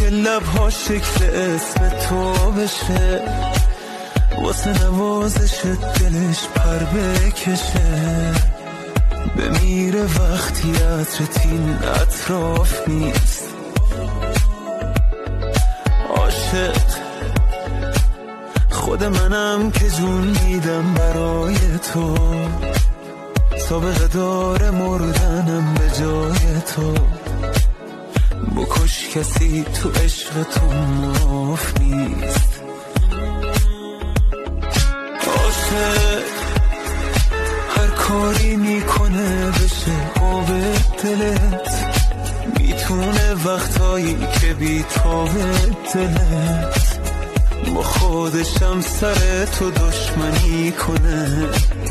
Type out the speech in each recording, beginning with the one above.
که لبها شکل اسم تو بشه، واسه نوازش دلش پر بکشه، بمیره وقتی عطرت این اطراف نیست. عاشق خود منم که جون میدم برای تو، سابقه داره مردنم به جای تو، بکش کسی تو عشق تو معاف نیست. عاشق هر کاری میکنه بشه آب دلت، میتونه وقتایی که بی تاب دلت، با خودشم سر تو دشمنی کنه.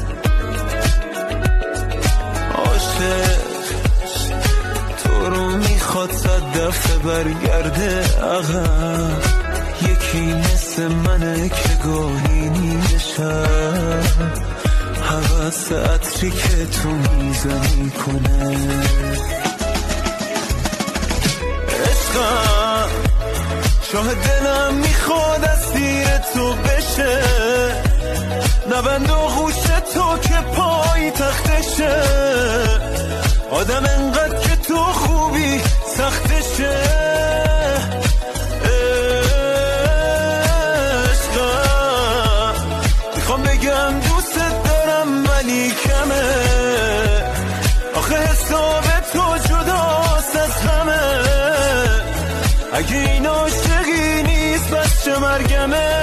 عاشق تو رو میخواد 100 دفعه برگرده عقب، یکی مثل منه که گاهی نیمه شب حوث عطری که تو میزنی کنه. عشقم شاه دلم میخواد از تیر تو بشه، نبند و غوش تو که پای تختشه، آدم انقدر که تو خوبی سختشه. عشقم میخوام بگم دوست دارم ولی کمه، آخه حساب تو جداست از همه، اگه این عاشقی نیست بس چه مرگمه.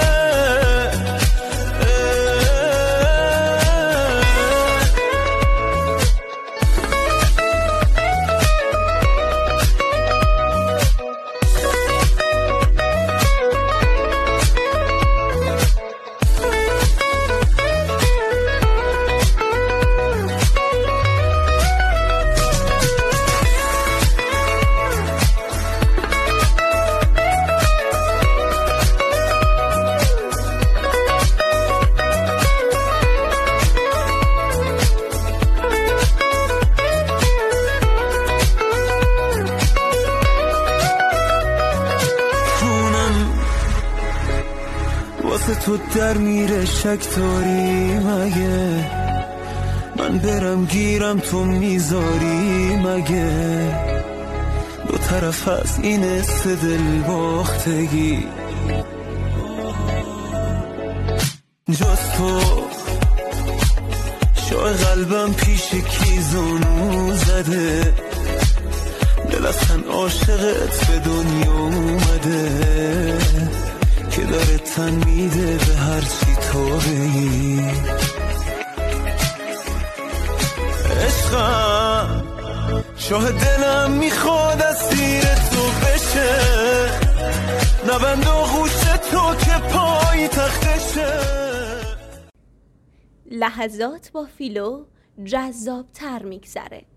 تو در میره شک داری مگه، من برم گیرم تو میذاری مگه، دو طرف از این است دل باختگی، جز تو شای قلبم پیش کی زانو زده، دل از تن عاشقت به دنیا اومده، که داره تن میده به هر چی تو بگی. عشقم شاه دلم میخواد از تیر تو بشه، نبند و غوش تو که پای تختشه. لحظات با فیلو جذاب تر میگذره.